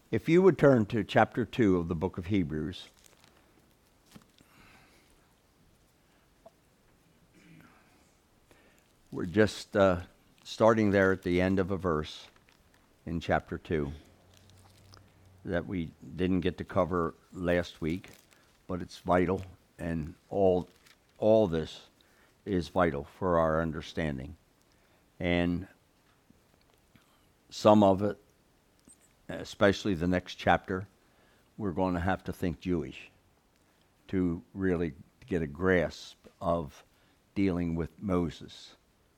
If you would turn to chapter 2 of the book of Hebrews, we're just starting there at the end of a verse in chapter 2 that we didn't get to cover last week, but it's vital, and all this is vital for our understanding. And some of it, especially the next chapter, we're going to have to think Jewish to really get a grasp of dealing with Moses.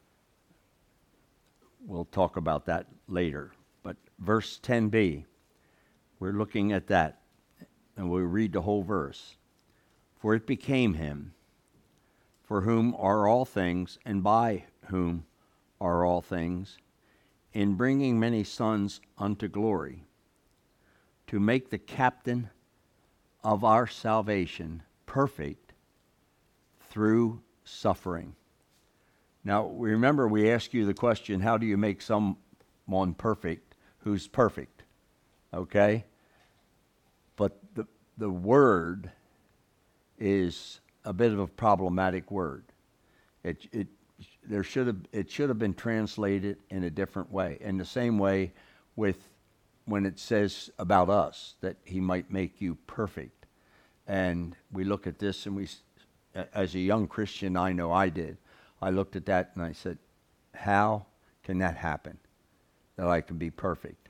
We'll talk about that later. But verse 10b, we're looking at that, and we'll read the whole verse. For it became him, for whom are all things, and by whom are all things, in bringing many sons unto glory, to make the captain of our salvation perfect through suffering. Now, remember, we asked you the question, how do you make someone perfect who's perfect? Okay? But the word is a bit of a problematic word. It should have been translated in a different way. In the same way with when it says about us that he might make you perfect. And we look at this, and as a young Christian, I know I did. I looked at that and I said, how can that happen? That I can be perfect?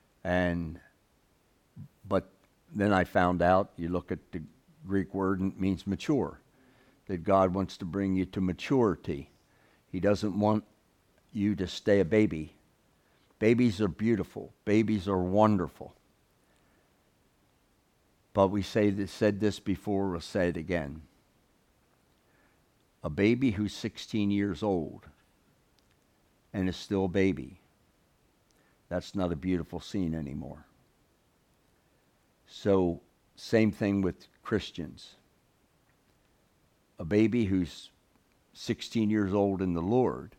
But then I found out, you look at the Greek word, and it means mature. That God wants to bring you to maturity. He doesn't want you to stay a baby. Babies are beautiful. Babies are wonderful. But we said this before, we'll say it again. A baby who's 16 years old and is still a baby, that's not a beautiful scene anymore. So, same thing with Christians. A baby who's 16 years old in the Lord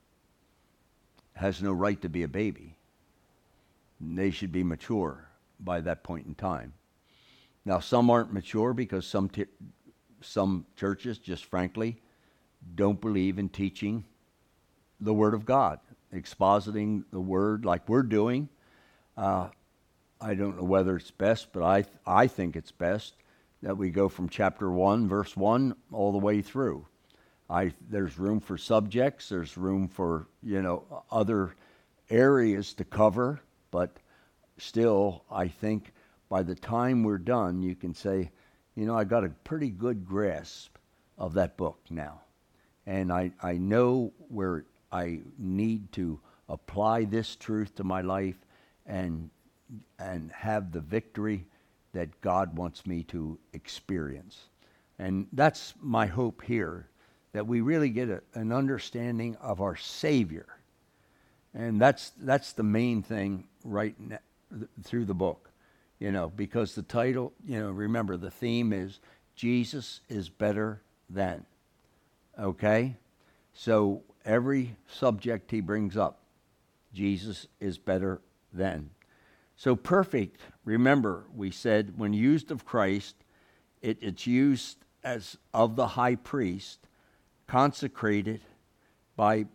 has no right to be a baby. They should be mature by that point in time. Now, some aren't mature because some churches, just frankly, don't believe in teaching the Word of God, expositing the Word like we're doing. I don't know whether it's best, but I think it's best that we go from chapter 1, verse 1, all the way through. There's room for subjects, there's room for, other areas to cover, but still, I think by the time we're done, you can say, I got a pretty good grasp of that book now. And I know where I need to apply this truth to my life and have the victory that God wants me to experience. And that's my hope here, that we really get an understanding of our Savior. And that's the main thing right through the book, because the title, remember the theme is Jesus is better than. Okay? So every subject he brings up, Jesus is better than. So perfect, remember, we said when used of Christ, it's used as of the high priest, consecrated by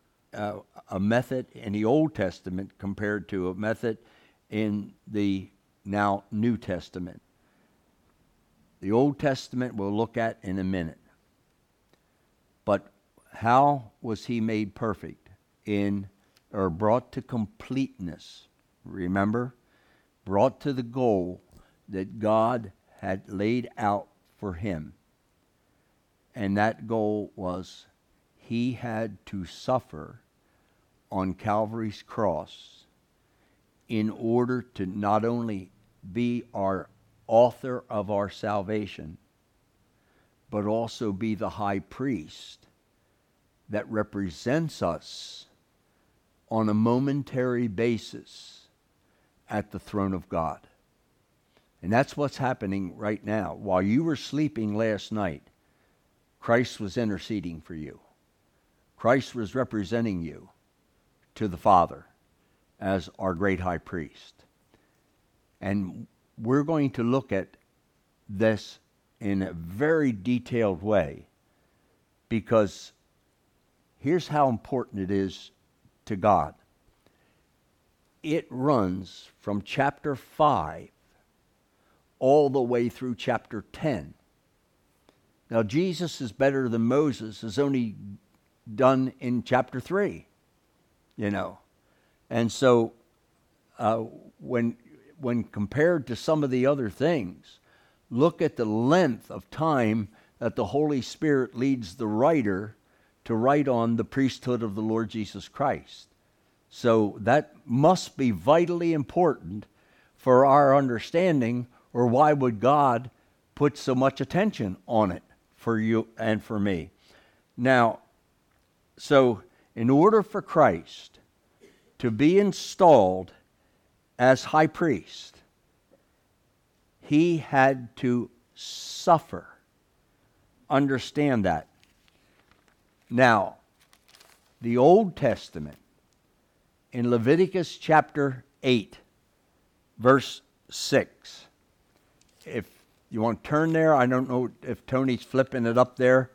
a method in the Old Testament compared to a method in the now New Testament. The Old Testament we'll look at in a minute. But how was he made perfect or brought to completeness? Remember? Brought to the goal that God had laid out for him. And that goal was he had to suffer on Calvary's cross in order to not only be our author of our salvation, but also be the high priest that represents us on a momentary basis at the throne of God. And that's what's happening right now. While you were sleeping last night, Christ was interceding for you. Christ was representing you to the Father as our great high priest. And we're going to look at this in a very detailed way, because here's how important it is to God. It runs from chapter 5 all the way through chapter 10. Now, Jesus is better than Moses is only done in chapter 3, And so when compared to some of the other things, look at the length of time that the Holy Spirit leads the writer to write on the priesthood of the Lord Jesus Christ. So that must be vitally important for our understanding, or why would God put so much attention on it for you and for me? Now, so in order for Christ to be installed as high priest, he had to suffer. Understand that. Now, the Old Testament, in Leviticus chapter 8, verse 6. If you want to turn there, I don't know if Tony's flipping it up there.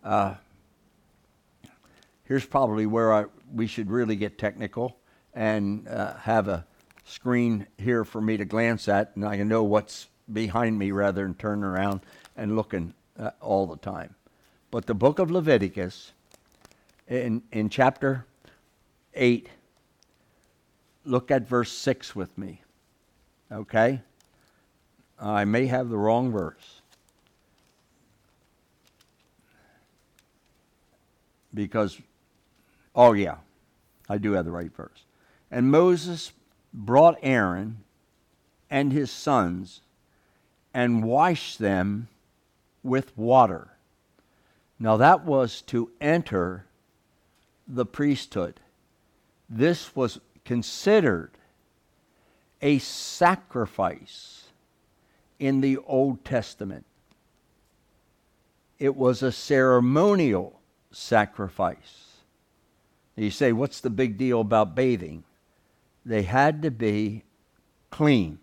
Here's probably where we should really get technical and have a screen here for me to glance at, and I can know what's behind me rather than turning around and looking all the time. But the book of Leviticus, in chapter 8, look at verse 6 with me. Okay? I may have the wrong verse. Because, oh yeah, I do have the right verse. And Moses brought Aaron and his sons and washed them with water. Now that was to enter the priesthood. This was considered a sacrifice in the Old Testament. It was a ceremonial sacrifice. You say, what's the big deal about bathing? They had to be clean.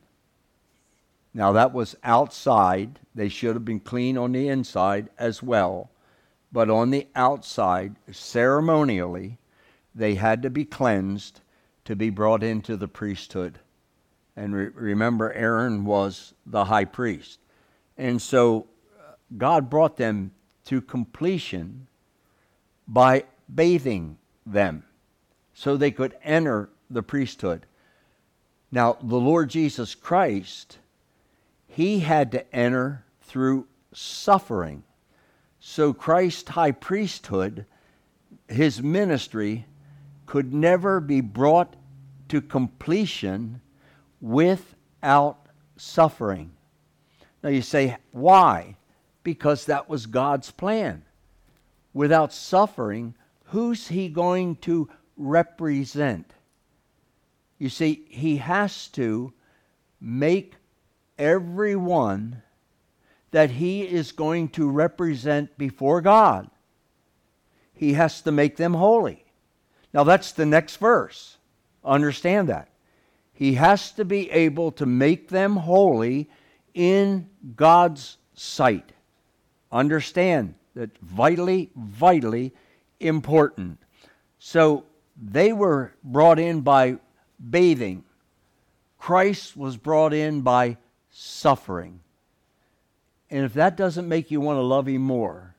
Now that was outside. They should have been clean on the inside as well. But on the outside, ceremonially, they had to be cleansed to be brought into the priesthood. And remember, Aaron was the high priest. And so God brought them to completion by bathing them so they could enter the priesthood. Now, the Lord Jesus Christ, he had to enter through suffering. So Christ's high priesthood, his ministry, could never be brought to completion without suffering. Now you say, why? Because that was God's plan. Without suffering, who's he going to represent? You see, he has to make everyone that he is going to represent before God, he has to make them holy. Now that's the next verse. Understand that. He has to be able to make them holy in God's sight. Understand that vitally, vitally important. So they were brought in by bathing. Christ was brought in by suffering. And if that doesn't make you want to love him more,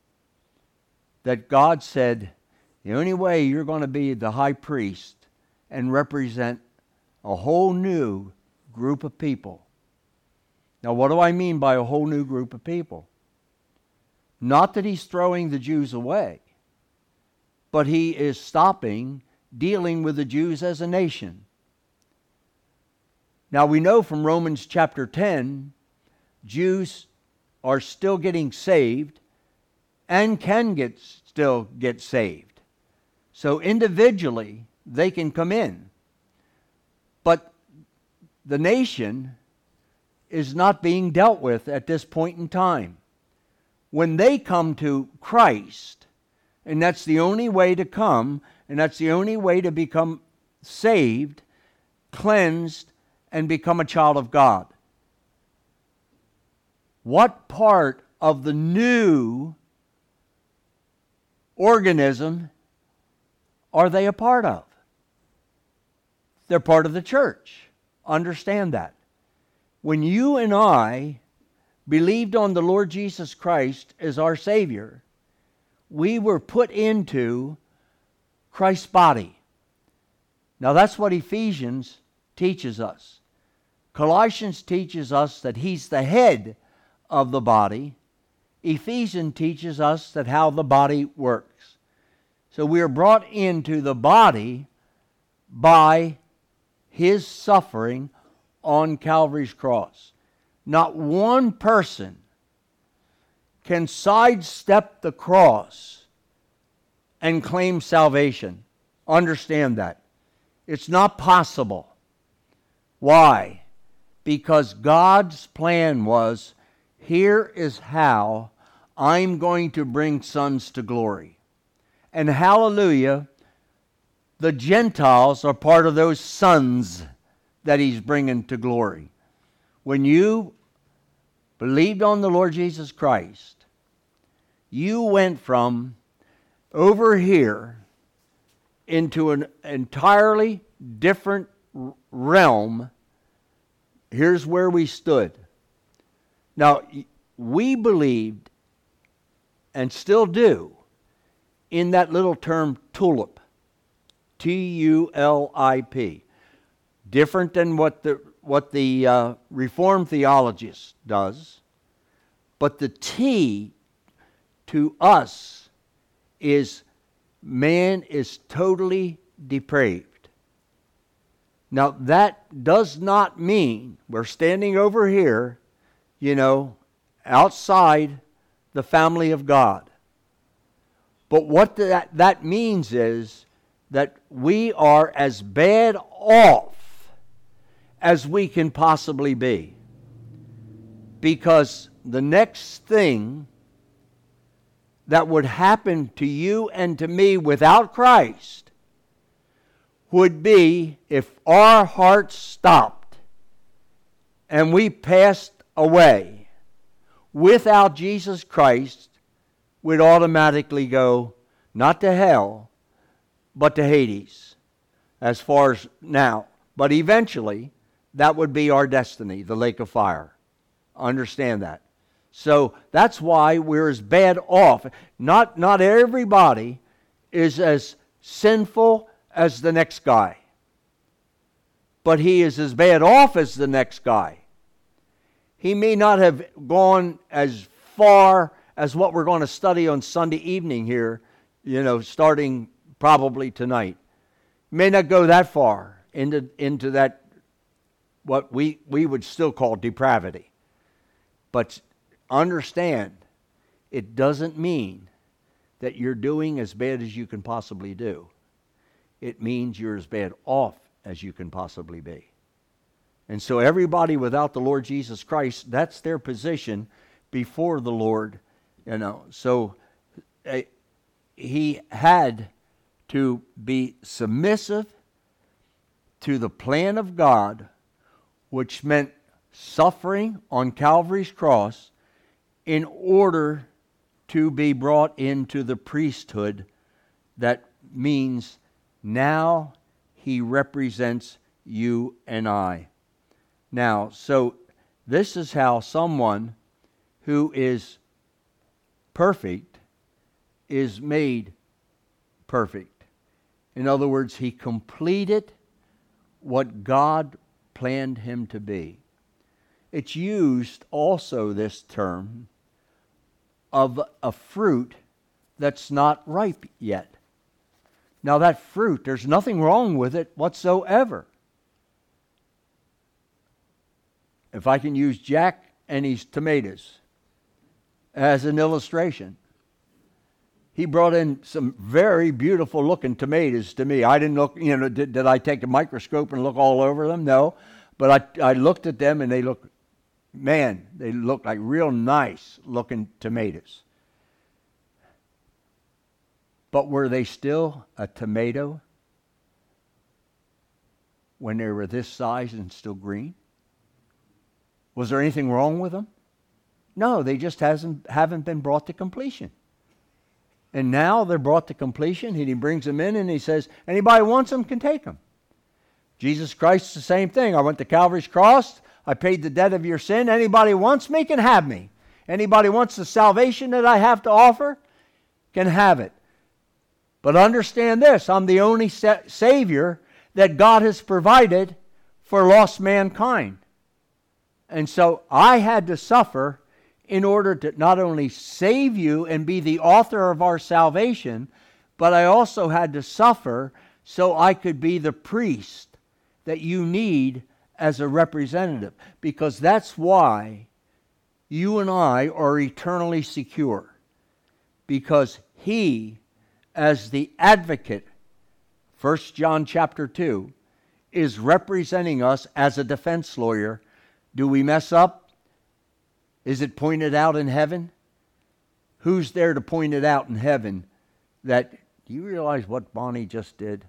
that God said, the only way you're going to be the high priest and represent a whole new group of people. Now, what do I mean by a whole new group of people? Not that he's throwing the Jews away, but he is stopping dealing with the Jews as a nation. Now, we know from Romans chapter 10, Jews are still getting saved and can still get saved. So individually, they can come in. But the nation is not being dealt with at this point in time. When they come to Christ, and that's the only way to come, and that's the only way to become saved, cleansed, and become a child of God. What part of the new organism are they a part of? They're part of the church. Understand that. When you and I believed on the Lord Jesus Christ as our Savior, we were put into Christ's body. Now that's what Ephesians teaches us. Colossians teaches us that He's the head of the body. Ephesians teaches us that how the body works. So we are brought into the body by His suffering on Calvary's cross. Not one person can sidestep the cross and claim salvation. Understand that. It's not possible. Why? Because God's plan was, here is how I'm going to bring sons to glory. And hallelujah, the Gentiles are part of those sons that He's bringing to glory. When you believed on the Lord Jesus Christ, you went from over here into an entirely different realm. Here's where we stood. Now, we believed, and still do, in that little term tulip. T-U-L-I-P. Different than what the Reformed theologist does. But the T to us is man is totally depraved. Now that does not mean we're standing over here, outside the family of God. But what that means is that we are as bad off as we can possibly be. Because the next thing that would happen to you and to me without Christ would be if our hearts stopped and we passed away without Jesus Christ, we'd automatically go not to hell, but to Hades, as far as now. But eventually, that would be our destiny, the lake of fire. Understand that. So that's why we're as bad off. Not everybody is as sinful as the next guy. But he is as bad off as the next guy. He may not have gone as far as what we're going to study on Sunday evening here, starting probably tonight. May not go that far into that, what we would still call depravity. But understand, it doesn't mean that you're doing as bad as you can possibly do. It means you're as bad off as you can possibly be. And so everybody without the Lord Jesus Christ, that's their position before the Lord, So he had to be submissive to the plan of God, which meant suffering on Calvary's cross in order to be brought into the priesthood. That means now he represents you and I. Now, so this is how someone who is perfect is made perfect. In other words, he completed what God planned him to be. It's used also, this term, of a fruit that's not ripe yet. Now that fruit, there's nothing wrong with it whatsoever. If I can use Jack and his tomatoes as an illustration. He brought in some very beautiful looking tomatoes to me. I didn't look, did I take a microscope and look all over them? No. But I looked at them and they look like real nice looking tomatoes. But were they still a tomato? when they were this size and still green? Was there anything wrong with them? No, they just haven't been brought to completion. And now they're brought to completion. He brings them in and he says, anybody who wants them can take them. Jesus Christ, the same thing. I went to Calvary's cross. I paid the debt of your sin. Anybody who wants me can have me. Anybody who wants the salvation that I have to offer can have it. But understand this, I'm the only Savior that God has provided for lost mankind. And so I had to suffer in order to not only save you and be the author of our salvation, but I also had to suffer so I could be the priest that you need as a representative. Because that's why you and I are eternally secure. Because He, as the advocate, 1 John chapter 2, is representing us as a defense lawyer. Do we mess up? Is it pointed out in heaven? Who's there to point it out in heaven? That, do you realize what Bonnie just did?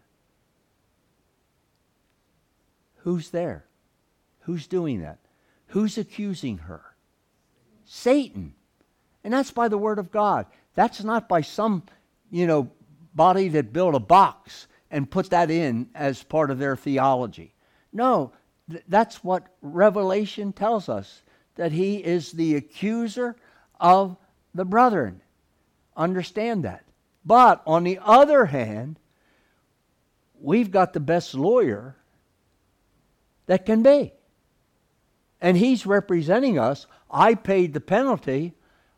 Who's there? Who's doing that? Who's accusing her? Satan. And that's by the word of God. That's not by some, body that built a box and put that in as part of their theology. No, that's what Revelation tells us, that he is the accuser of the brethren. Understand that. But on the other hand, we've got the best lawyer that can be. And he's representing us. I paid the penalty.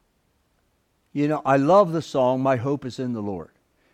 I love the song, My Hope is in the Lord.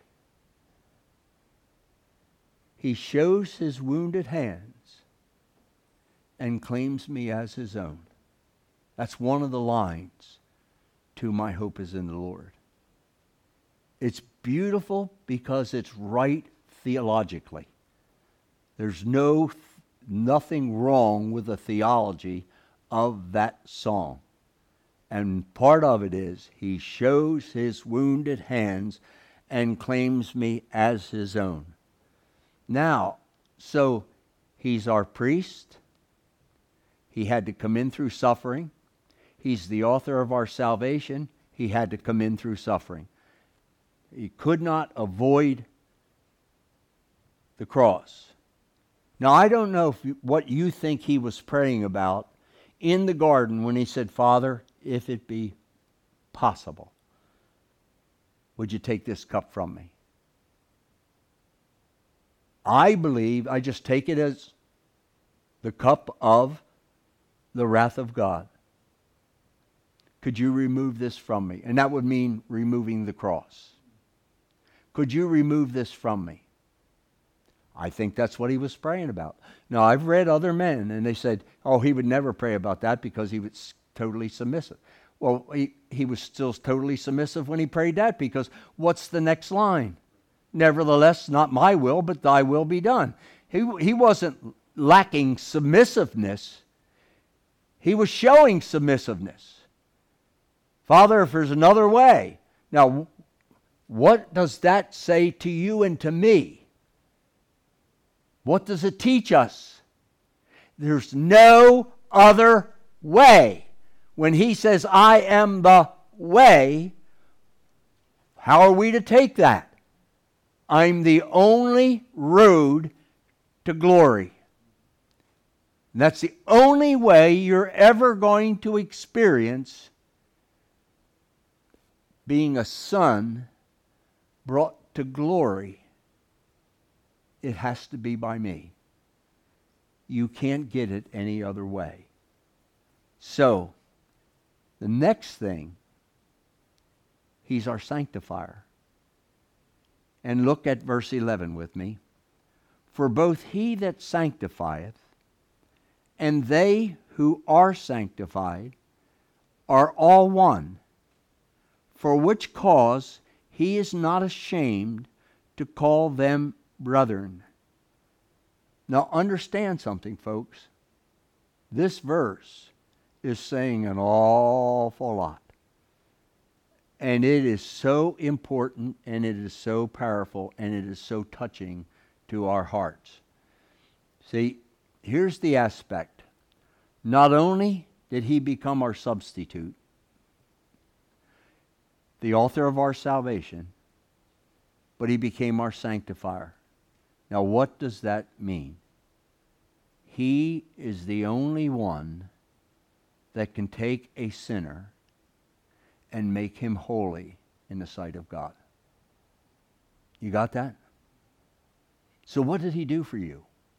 He shows his wounded hands and claims me as his own. That's one of the lines to My Hope is in the Lord. It's beautiful because it's right theologically. There's nothing wrong with the theology of that song. And part of it is, he shows his wounded hands and claims me as his own. Now, so he's our priest. He had to come in through suffering. He's the author of our salvation. He had to come in through suffering. He could not avoid the cross. Now, I don't know what you think he was praying about in the garden when he said, Father, if it be possible, would you take this cup from me? I believe, I just take it as the cup of the wrath of God. Could you remove this from me? And that would mean removing the cross. Could you remove this from me? I think that's what he was praying about. Now, I've read other men, and they said, he would never pray about that because he was totally submissive. Well, he was still totally submissive when he prayed that, because what's the next line? Nevertheless, not my will, but thy will be done. He wasn't lacking submissiveness. He was showing submissiveness. Father, if there's another way. Now, what does that say to you and to me? What does it teach us? There's no other way. When he says, I am the way, how are we to take that? I'm the only road to glory. And that's the only way you're ever going to experience being a son brought to glory. It has to be by me. You can't get it any other way. So, the next thing, he's our sanctifier. And look at verse 11 with me. For both he that sanctifieth and they who are sanctified are all one, for which cause he is not ashamed to call them brethren. Now understand something, folks. This verse is saying an awful lot. And it is so important, and it is so powerful, and it is so touching to our hearts. See, here's the aspect. Not only did he become our substitute, the author of our salvation, but he became our sanctifier. Now, what does that mean? He is the only one that can take a sinner and make him holy in the sight of God. You got that? So what did he do for you?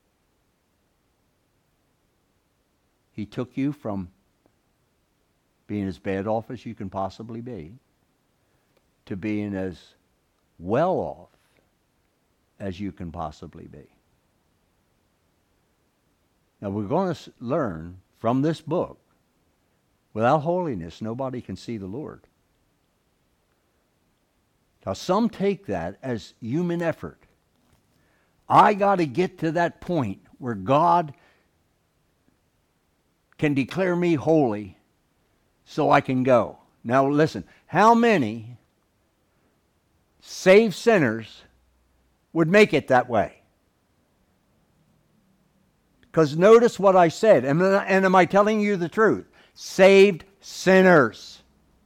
He took you from being as bad off as you can possibly be to being as well off as you can possibly be. Now we're going to learn from this book, without holiness, nobody can see the Lord. Now some take that as human effort. I got to get to that point where God can declare me holy so I can go. Now listen, how many saved sinners would make it that way? Because notice what I said, and am I telling you the truth? Saved sinners.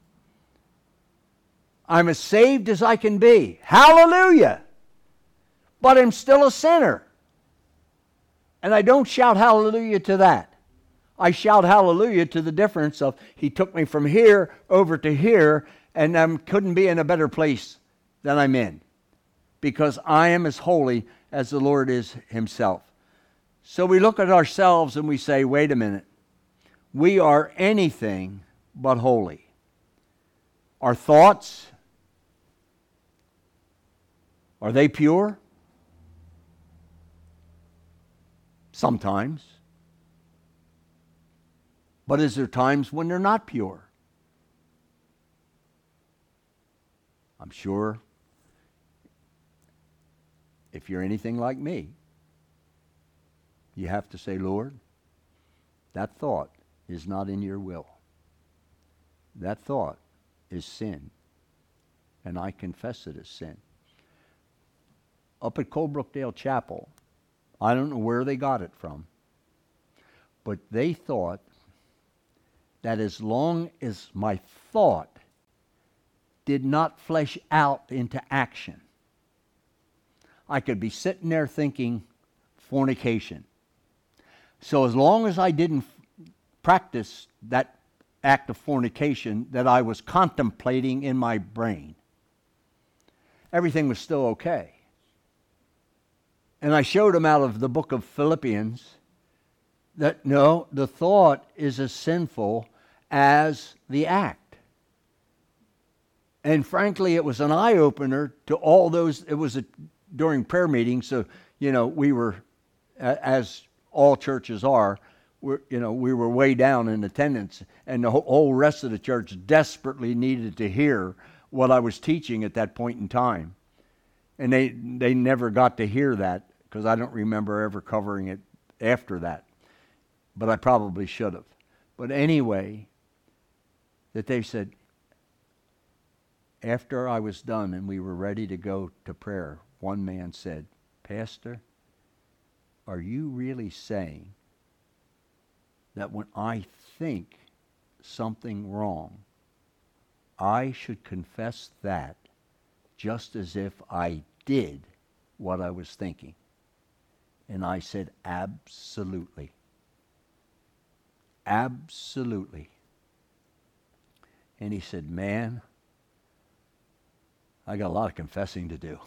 I'm as saved as I can be. Hallelujah! But I'm still a sinner. And I don't shout hallelujah to that. I shout hallelujah to the difference of he took me from here over to here, and I couldn't be in a better place than I'm in, because I am as holy as the Lord is himself. So we look at ourselves and we say, wait a minute, we are anything but holy. Our thoughts, are they pure? Sometimes. But is there times when they're not pure? I'm sure if you're anything like me, you have to say, Lord, that thought is not in your will. That thought is sin, and I confess it as sin. Up at Colebrookdale Chapel, I don't know where they got it from, but they thought that as long as my thought did not flesh out into action, I could be sitting there thinking fornication. So as long as I didn't practice that act of fornication that I was contemplating in my brain, everything was still okay. And I showed them out of the book of Philippians that no, the thought is as sinful as the act. And frankly, it was an eye-opener to all those. It was during prayer meetings, so, we were, as all churches are, we were way down in attendance, and the whole rest of the church desperately needed to hear what I was teaching at that point in time. And they never got to hear that, because I don't remember ever covering it after that. But I probably should have. But anyway, that they said, after I was done and we were ready to go to prayer, one man said, Pastor, are you really saying that when I think something wrong, I should confess that just as if I did what I was thinking? And I said, absolutely. Absolutely. And he said, man, I got a lot of confessing to do.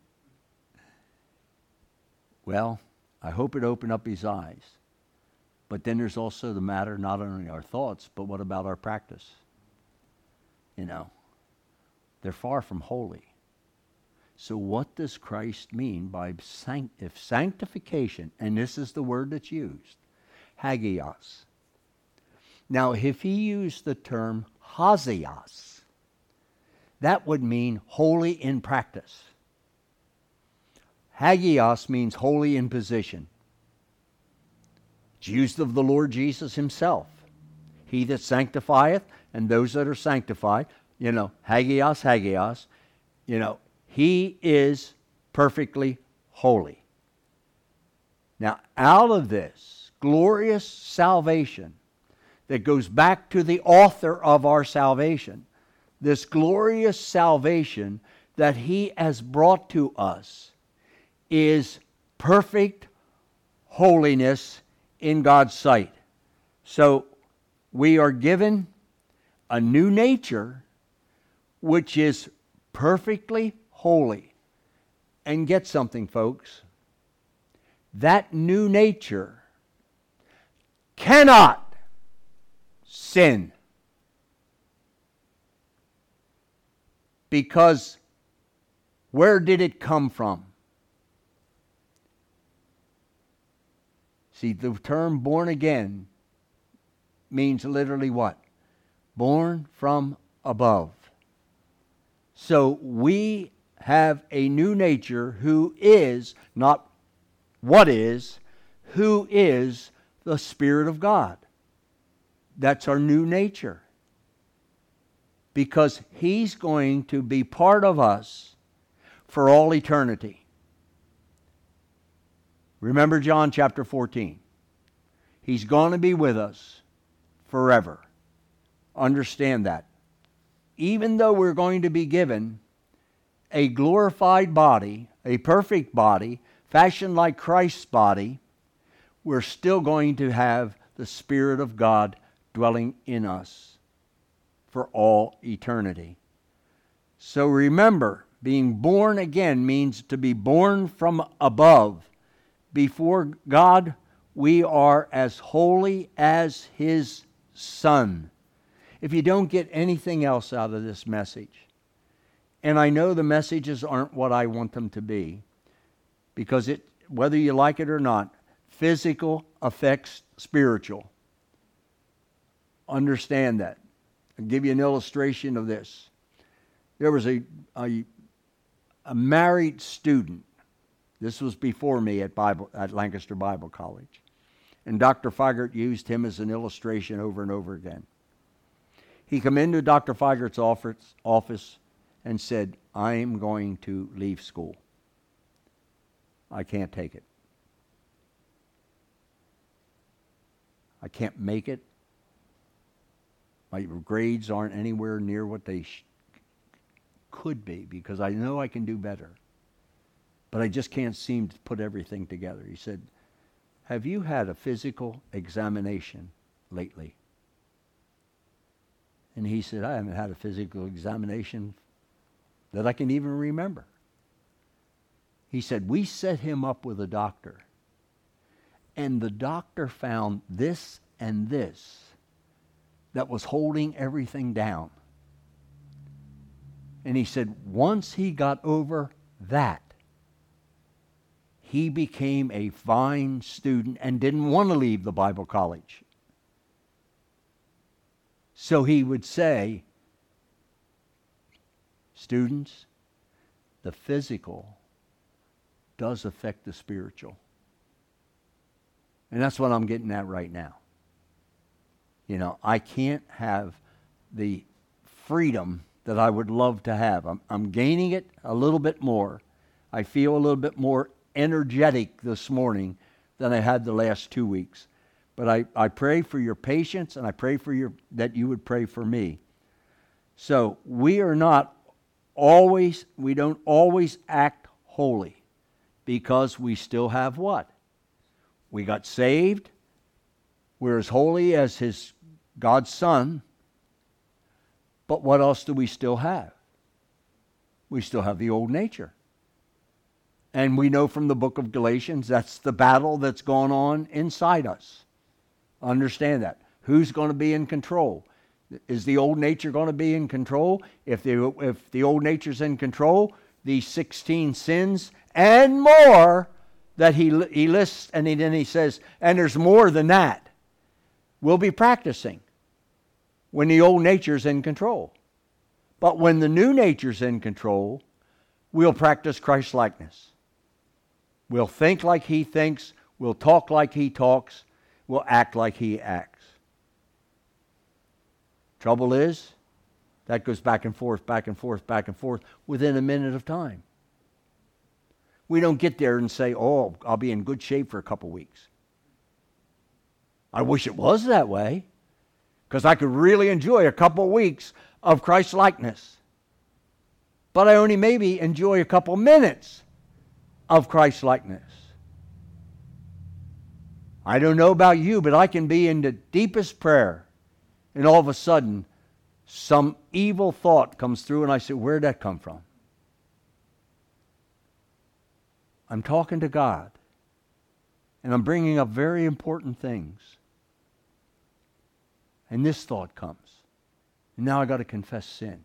Well, I hope it opened up his eyes. But then there's also the matter, not only our thoughts, but what about our practice? They're far from holy. So what does Christ mean by if sanctification, and this is the word that's used, hagios. Now, if he used the term hagios, that would mean holy in practice. Hagios means holy in position. It's used of the Lord Jesus himself. He that sanctifieth, and those that are sanctified, hagios, hagios, he is perfectly holy. Now, out of this glorious salvation that goes back to the author of our salvation, this glorious salvation that He has brought to us is perfect holiness in God's sight. So we are given a new nature which is perfectly holy. And get something, folks. That new nature cannot sin. Because where did it come from? See, the term born again means literally what? Born from above. So we have a new nature who is, not what is, who is the Spirit of God. That's our new nature. Because He's going to be part of us for all eternity. Remember John chapter 14. He's going to be with us forever. Understand that. Even though we're going to be given a glorified body, a perfect body, fashioned like Christ's body, we're still going to have the Spirit of God dwelling in us for all eternity. So remember, being born again means to be born from above. Before God, we are as holy as His Son. If you don't get anything else out of this message, and I know the messages aren't what I want them to be, because whether you like it or not, physical affects spiritual. Understand that. I'll give you an illustration of this. There was a married student. This was before me at Lancaster Bible College. And Dr. Feigert used him as an illustration over and over again. He came into Dr. Feigert's office and said, "I'm going to leave school. I can't take it. I can't make it. My grades aren't anywhere near what they could be because I know I can do better. But I just can't seem to put everything together." He said, "Have you had a physical examination lately?" And he said, "I haven't had a physical examination that I can even remember." He said, "We set him up with a doctor. And the doctor found this and this that was holding everything down." And he said, once he got over that, he became a fine student and didn't want to leave the Bible college. So he would say, "Students, the physical does affect the spiritual." And that's what I'm getting at right now. You know, I can't have the freedom that I would love to have. I'm gaining it a little bit more. I feel a little bit more energetic this morning than I had the last 2 weeks. But I pray for your patience, and I pray for that you would pray for me. So we don't always act holy because we still have what? We got saved. We're as holy as God's Son. But what else do we still have? We still have the old nature. And we know from the book of Galatians, that's the battle that's going on inside us. Understand that. Who's going to be in control? Is the old nature going to be in control? If the old nature's in control, these 16 sins and more that he lists, and then he says, and there's more than that, we'll be practicing when the old nature's in control. But when the new nature's in control, we'll practice Christ-likeness. We'll think like He thinks. We'll talk like He talks. We'll act like He acts. Trouble is, that goes back and forth, back and forth, back and forth within a minute of time. We don't get there and say, oh, I'll be in good shape for a couple weeks. I wish it was that way, because I could really enjoy a couple weeks of Christ-likeness. But I only maybe enjoy a couple minutes of Christ-likeness. I don't know about you, but I can be in the deepest prayer, and all of a sudden, some evil thought comes through, and I say, where'd that come from? I'm talking to God, and I'm bringing up very important things. And this thought comes. And now I got to confess sin.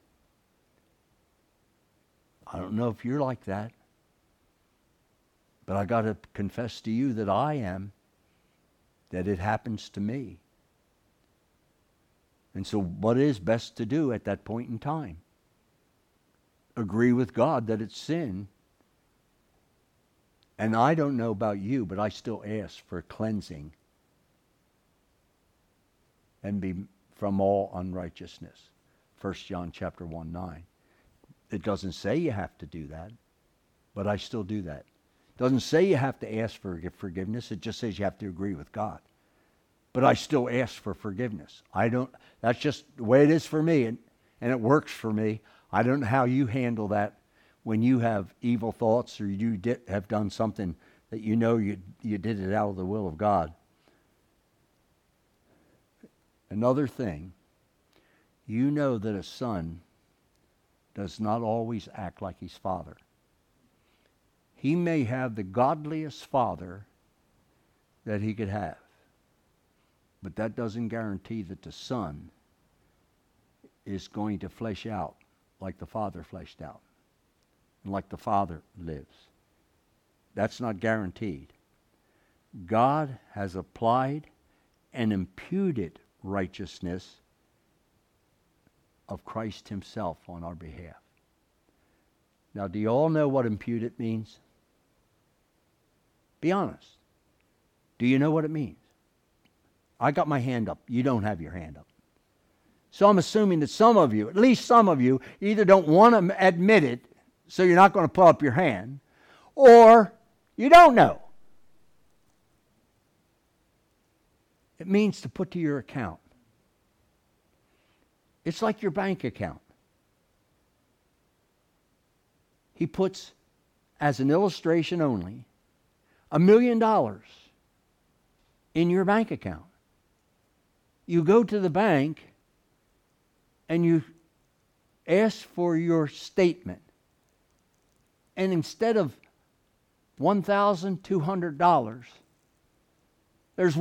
I don't know if you're like that, but I got to confess to you that I am, that it happens to me. And so what is best to do at that point in time? Agree with God that it's sin. And I don't know about you, but I still ask for cleansing and be from all unrighteousness. 1 John chapter 1:9. It doesn't say you have to do that, but I still do that. It doesn't say you have to ask for forgiveness. It just says you have to agree with God. But I still ask for forgiveness. That's just the way it is for me, and it works for me. I don't know how you handle that when you have evil thoughts or you have done something that you know you did it out of the will of God. Another thing, you know that a son does not always act like his father. He may have the godliest father that he could have, but that doesn't guarantee that the son is going to flesh out like the father fleshed out and like the father lives. That's not guaranteed. God has applied and imputed righteousness of Christ himself on our behalf. Now, do you all know what imputed means? Be honest. Do you know what it means? I got my hand up. You don't have your hand up. So I'm assuming that some of you, at least some of you, either don't want to admit it, so you're not going to pull up your hand, or you don't know. It means to put to your account. It's like your bank account. He puts, as an illustration only, $1 million in your bank account. You go to the bank and you ask for your statement. And instead of $1,200, there's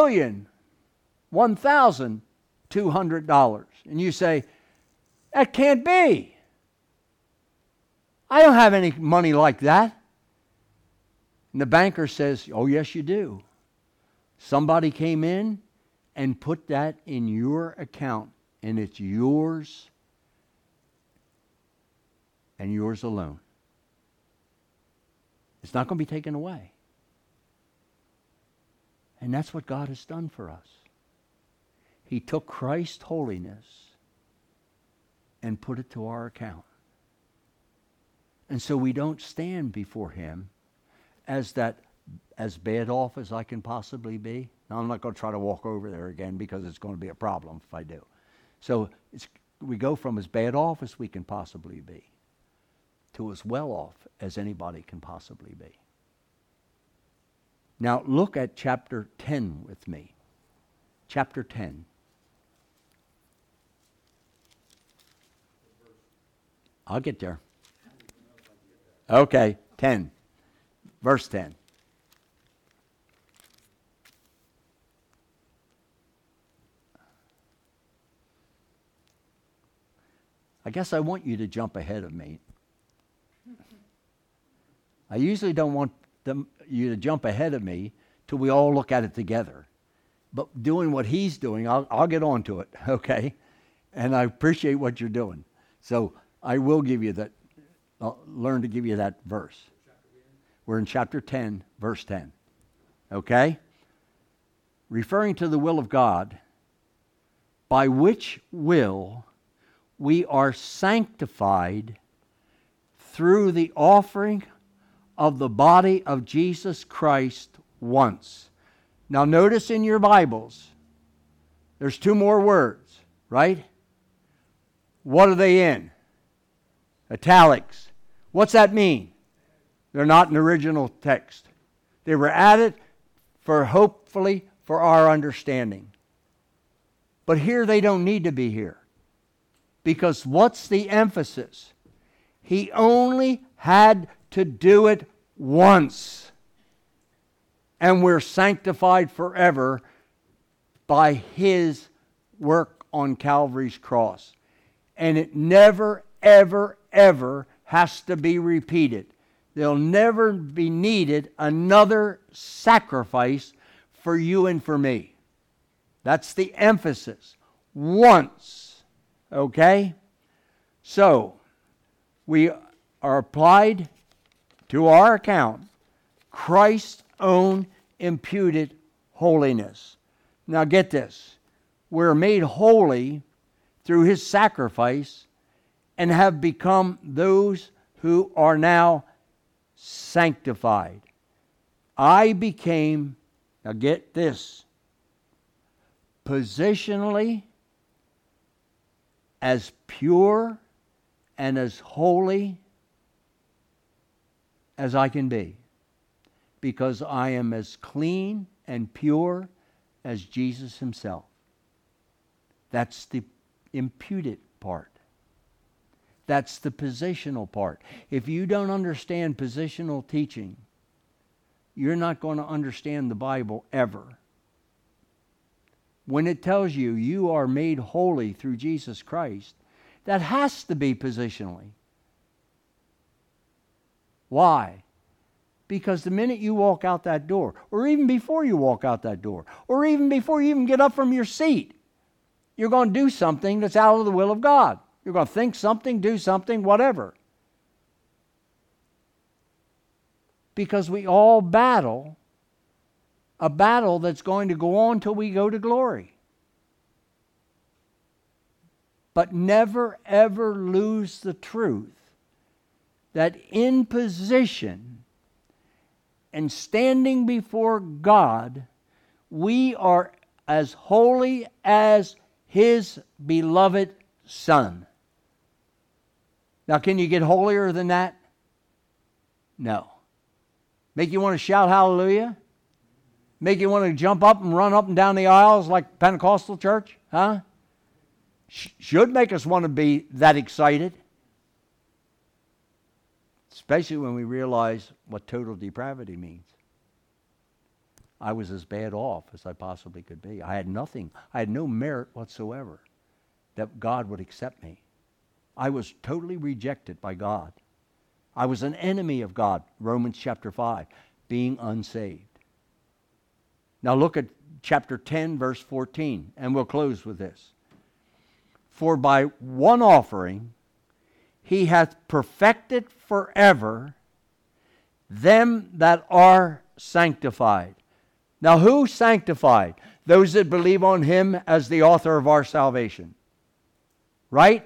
$1,200,000. And you say, that can't be. I don't have any money like that. And the banker says, oh, yes, you do. Somebody came in and put that in your account, and it's yours and yours alone. It's not going to be taken away. And that's what God has done for us. He took Christ's holiness and put it to our account. And so we don't stand before him as bad off as I can possibly be. Now, I'm not going to try to walk over there again because it's going to be a problem if I do. So we go from as bad off as we can possibly be to as well off as anybody can possibly be. Now, look at chapter 10 with me. Chapter 10. I'll get there. Okay, 10. Verse 10. I guess I want you to jump ahead of me. I usually don't want you to jump ahead of me till we all look at it together. But doing what he's doing, I'll get on to it, okay? And I appreciate what you're doing. So I will give you that, I'll learn to give you that verse. We're in chapter 10, verse 10. Okay? Referring to the will of God, by which will we are sanctified through the offering of the body of Jesus Christ once. Now notice in your Bibles, there's two more words, right? What are they in? Italics. What's that mean? They're not an original text. They were added hopefully for our understanding. But here they don't need to be here. Because what's the emphasis? He only had to do it once. And we're sanctified forever by His work on Calvary's cross. And it never, ever, ever has to be repeated. There'll never be needed another sacrifice for you and for me. That's the emphasis. Once. Okay? So, we are applied to our account Christ's own imputed holiness. Now get this. We're made holy through His sacrifice and have become those who are now sanctified. I became, now get this, positionally as pure and as holy as I can be, because I am as clean and pure as Jesus Himself. That's the imputed part. That's the positional part. If you don't understand positional teaching, you're not going to understand the Bible ever. When it tells you you are made holy through Jesus Christ, that has to be positionally. Why? Because the minute you walk out that door, or even before you walk out that door, or even before you even get up from your seat, you're going to do something that's out of the will of God. You're going to think something, do something, whatever. Because we all battle a battle that's going to go on till we go to glory. But never ever lose the truth that in position and standing before God, we are as holy as His beloved Son. Now, can you get holier than that? No. Make you want to shout hallelujah? Make you want to jump up and run up and down the aisles like Pentecostal church? Huh? Should make us want to be that excited. Especially when we realize what total depravity means. I was as bad off as I possibly could be. I had nothing. I had no merit whatsoever that God would accept me. I was totally rejected by God. I was an enemy of God, Romans chapter 5, being unsaved. Now look at chapter 10, verse 14, and we'll close with this. For by one offering He hath perfected forever them that are sanctified. Now who sanctified? Those that believe on Him as the author of our salvation. Right?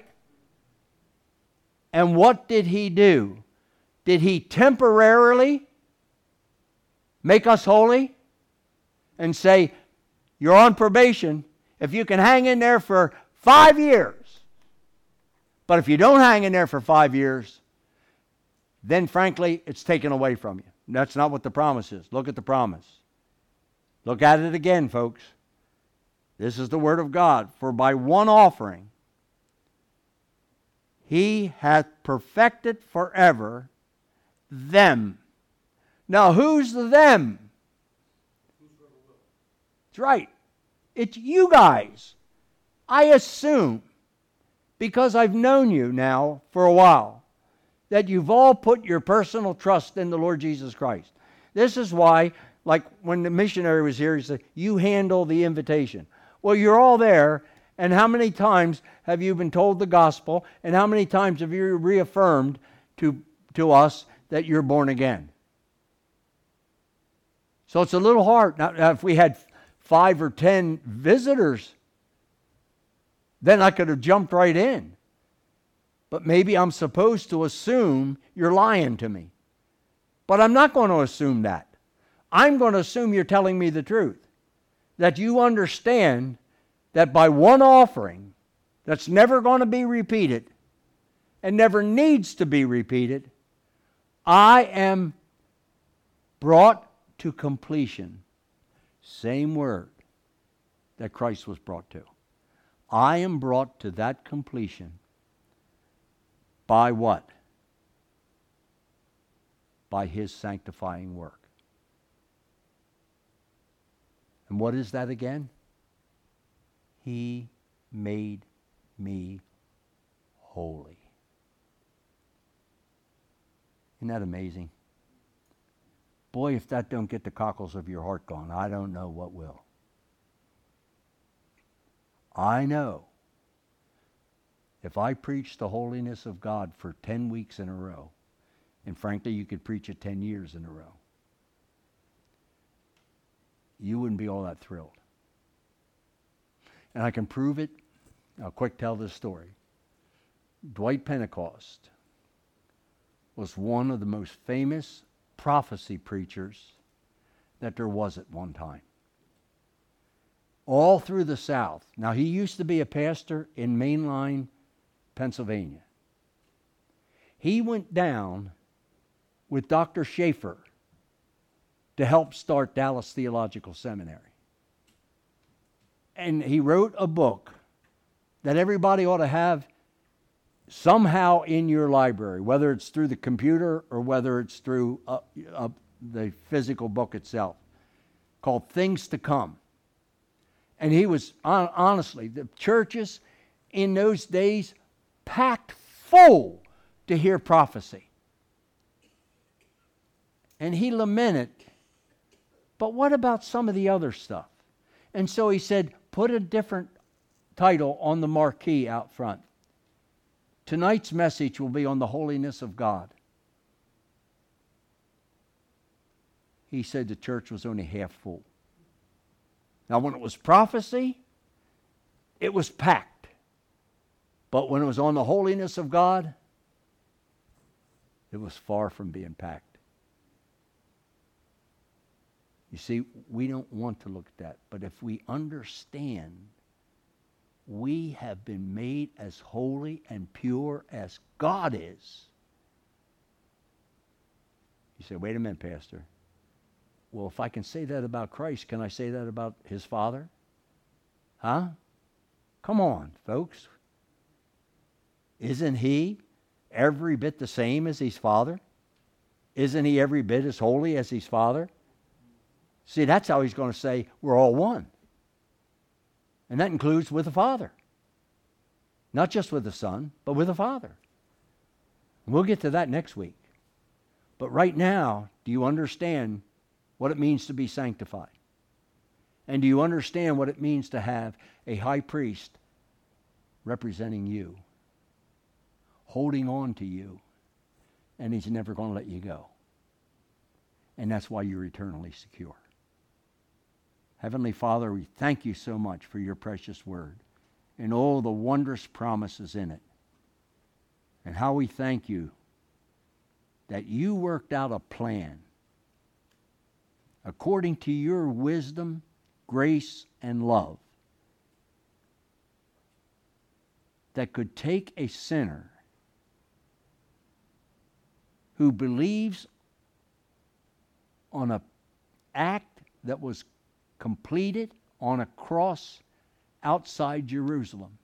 And what did He do? Did He temporarily make us holy and say, you're on probation if you can hang in there for 5 years? But if you don't hang in there for 5 years, then frankly, it's taken away from you. That's not what the promise is. Look at the promise. Look at it again, folks. This is the word of God. For by one offering He hath perfected forever them. Now, who's the them? That's right. It's you guys. I assume, because I've known you now for a while, that you've all put your personal trust in the Lord Jesus Christ. This is why, like when the missionary was here, he said, you handle the invitation. Well, you're all there, and how many times have you been told the gospel, and how many times have you reaffirmed to us that you're born again? So it's a little hard. Now, if we had 5 or 10 visitors, then I could have jumped right in. But maybe I'm supposed to assume you're lying to me. But I'm not going to assume that. I'm going to assume you're telling me the truth. That you understand that by one offering that's never going to be repeated and never needs to be repeated, I am brought to completion. Same word that Christ was brought to. I am brought to that completion by what? By His sanctifying work. And what is that again? He made me holy. Isn't that amazing? Boy, if that don't get the cockles of your heart going, I don't know what will. I know if I preach the holiness of God for 10 weeks in a row, and frankly, you could preach it 10 years in a row, you wouldn't be all that thrilled. And I can prove it. I'll quick tell this story. Dwight Pentecost was one of the most famous prophecy preachers that there was at one time. All through the South. Now, he used to be a pastor in mainline Pennsylvania. He went down with Dr. Schaefer to help start Dallas Theological Seminary. And he wrote a book that everybody ought to have somehow in your library, whether it's through the computer or whether it's through the physical book itself, called Things to Come. And he was, honestly, the churches in those days packed full to hear prophecy. And he lamented, but what about some of the other stuff? And so he said, put a different title on the marquee out front. Tonight's message will be on the holiness of God. He said the church was only half full. Now, when it was prophecy, it was packed. But when it was on the holiness of God, it was far from being packed. You see, we don't want to look at that. But if we understand we have been made as holy and pure as God is. You say, wait a minute, Pastor. Well, if I can say that about Christ, can I say that about His Father? Huh? Come on, folks. Isn't He every bit the same as His Father? Isn't He every bit as holy as His Father? See, that's how He's going to say we're all one. And that includes with the Father. Not just with the Son, but with the Father. And we'll get to that next week. But right now, do you understand what it means to be sanctified? And do you understand what it means to have a high priest representing you, holding on to you, and He's never going to let you go? And that's why you're eternally secure. Heavenly Father, we thank You so much for Your precious word and all the wondrous promises in it. And how we thank You that You worked out a plan according to Your wisdom, grace, and love that could take a sinner who believes on an act that was completed on a cross outside Jerusalem.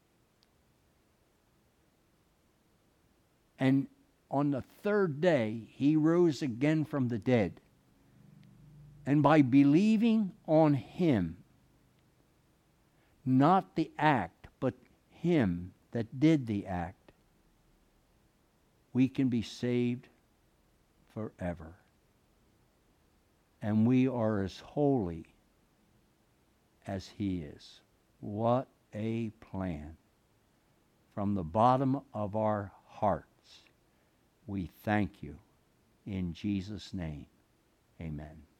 And on the third day, He rose again from the dead. And by believing on Him, not the act, but Him that did the act, we can be saved forever. And we are as holy as He is. What a plan. From the bottom of our hearts, we thank You. In Jesus' name, amen.